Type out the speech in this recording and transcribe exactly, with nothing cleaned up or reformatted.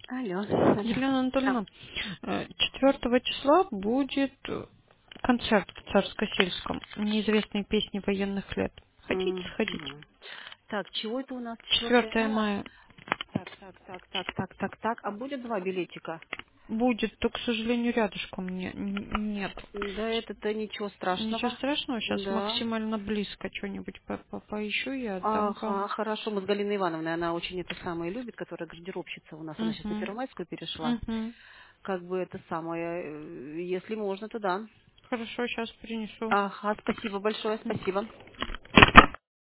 Алло, алло. Елена Да. Анатольевна, э, четвёртого числа будет э, концерт в Царско-Сельском. Неизвестные песни военных лет. Хотите сходить? Мгм. Так, чего это у нас четвёртое четвёртого мая? мая Так, так, так, так, так, так, так. А будет два билетика? будет, то, к сожалению, рядышком не, н- нет. Да, это-то ничего Ничего страшного. страшного, сейчас Да. максимально близко что-нибудь по- по- поищу и отдам Ага, вам. хорошо. Мы с Галиной Ивановной, она очень это самое любит, которая гардеробщица у нас. Она сейчас на Угу. Первомайскую перешла. Угу. Как бы это самое, э, если можно, то да. Хорошо, сейчас принесу. Ага, спасибо большое, спасибо.